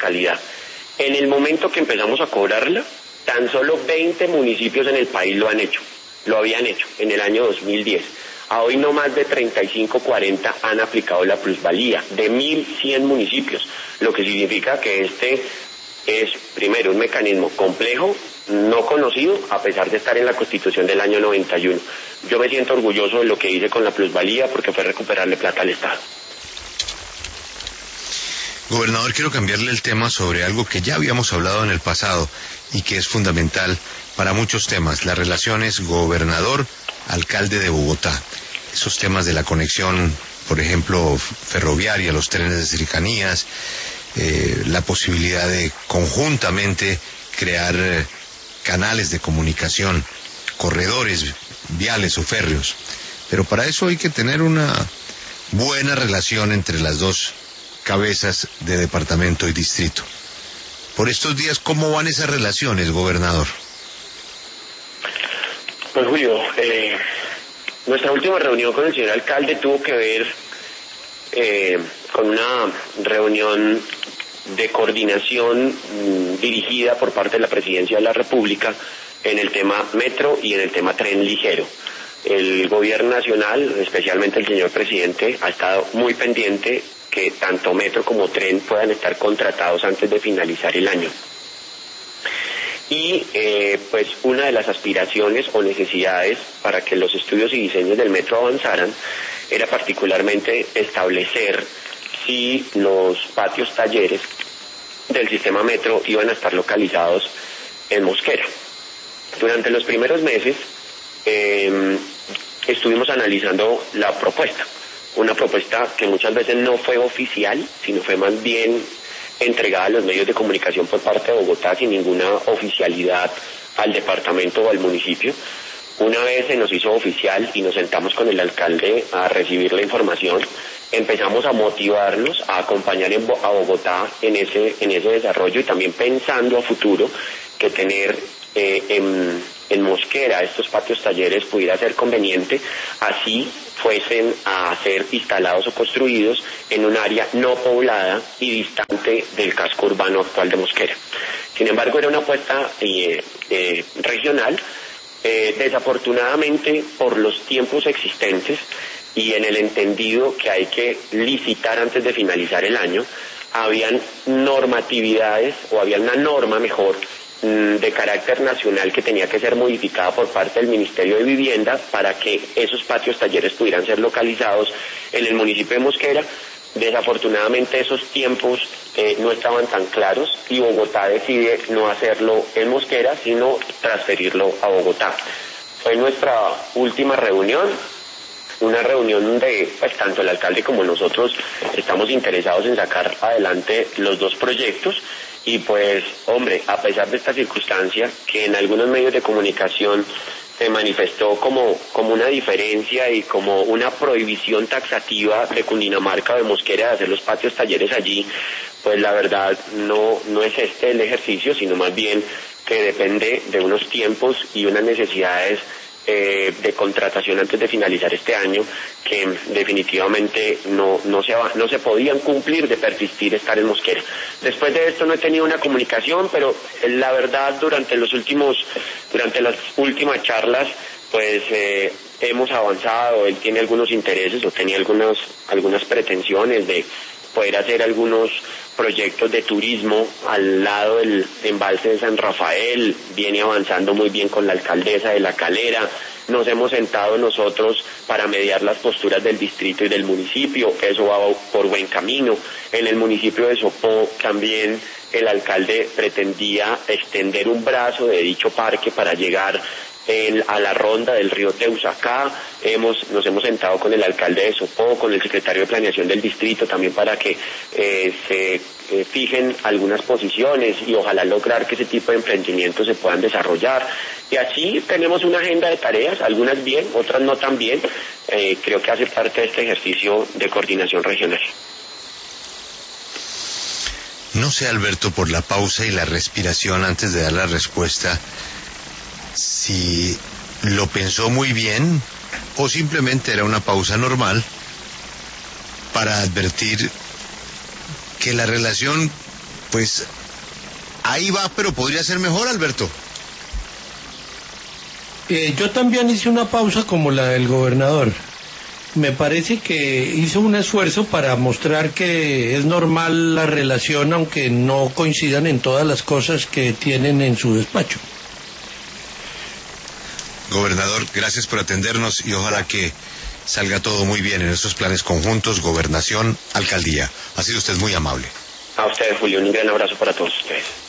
calidad. En el momento que empezamos a cobrarla, tan solo 20 municipios en el país lo habían hecho en el año 2010. A hoy no más de 35, 40 han aplicado la plusvalía de 1.100 municipios, lo que significa que este es, primero, un mecanismo complejo, no conocido, a pesar de estar en la Constitución del año 91. Yo me siento orgulloso de lo que hice con la plusvalía porque fue recuperarle plata al Estado. Gobernador, quiero cambiarle el tema sobre algo que ya habíamos hablado en el pasado y que es fundamental para muchos temas, las relaciones gobernador-alcalde de Bogotá. Esos temas de la conexión, por ejemplo, ferroviaria, los trenes de cercanías, la posibilidad de conjuntamente crear canales de comunicación, corredores viales o férreos. Pero para eso hay que tener una buena relación entre las dos cabezas de departamento y distrito. Por estos días, ¿cómo van esas relaciones, gobernador? Pues Julio, nuestra última reunión con el señor alcalde tuvo que ver con una reunión de coordinación dirigida por parte de la Presidencia de la República en el tema metro y en el tema tren ligero. El gobierno nacional, especialmente el señor presidente, ha estado muy pendiente que tanto metro como tren puedan estar contratados antes de finalizar el año. Y pues una de las aspiraciones o necesidades para que los estudios y diseños del metro avanzaran era particularmente establecer si los patios talleres del sistema metro iban a estar localizados en Mosquera. Durante los primeros meses estuvimos analizando la propuesta, una propuesta que muchas veces no fue oficial, sino fue más bien entregada a los medios de comunicación por parte de Bogotá sin ninguna oficialidad al departamento o al municipio. Una vez se nos hizo oficial y nos sentamos con el alcalde a recibir la información, empezamos a motivarnos a acompañar a Bogotá en ese desarrollo y también pensando a futuro que tener en Mosquera estos patios talleres pudiera ser conveniente, así fuesen a ser instalados o construidos en un área no poblada y distante del casco urbano actual de Mosquera. Sin embargo, era una apuesta regional. Desafortunadamente, por los tiempos existentes y en el entendido que hay que licitar antes de finalizar el año, habían normatividades o había una norma mejor de carácter nacional que tenía que ser modificada por parte del Ministerio de Vivienda para que esos patios talleres pudieran ser localizados en el municipio de Mosquera. Desafortunadamente esos tiempos no estaban tan claros y Bogotá decide no hacerlo en Mosquera, sino transferirlo a Bogotá. Fue nuestra última reunión, una reunión donde pues tanto el alcalde como nosotros estamos interesados en sacar adelante los dos proyectos. Y pues, hombre, a pesar de esta circunstancia, que en algunos medios de comunicación se manifestó como una diferencia y como una prohibición taxativa de Cundinamarca o de Mosquera de hacer los patios talleres allí, pues la verdad no es este el ejercicio, sino más bien que depende de unos tiempos y unas necesidades de contratación antes de finalizar este año que definitivamente no se podían cumplir de persistir estar en Mosquera. Después de esto no he tenido una comunicación, pero la verdad durante las últimas charlas pues hemos avanzado. Él tiene algunos intereses o tenía algunas pretensiones de poder hacer algunos proyectos de turismo al lado del embalse de San Rafael, viene avanzando muy bien con la alcaldesa de La Calera, nos hemos sentado nosotros para mediar las posturas del distrito y del municipio, eso va por buen camino. En el municipio de Sopó también el alcalde pretendía extender un brazo de dicho parque para llegar a la ronda del río Teusacá. Nos hemos sentado con el alcalde de Sopó, con el secretario de Planeación del distrito también para que se fijen algunas posiciones y ojalá lograr que ese tipo de emprendimientos se puedan desarrollar. Y así tenemos una agenda de tareas, algunas bien, otras no tan bien. Creo que hace parte de este ejercicio de coordinación regional. No sé, Alberto, por la pausa y la respiración antes de dar la respuesta, si lo pensó muy bien o simplemente era una pausa normal para advertir que la relación Pues ahí va, pero podría ser mejor, Alberto. Yo también hice una pausa como la del gobernador. Me parece que hizo un esfuerzo para mostrar que es normal la relación, aunque no coincidan en todas las cosas que tienen en su despacho. Gobernador, gracias por atendernos y ojalá que salga todo muy bien en estos planes conjuntos, gobernación, alcaldía. Ha sido usted muy amable. A ustedes, Julio, un gran abrazo para todos ustedes.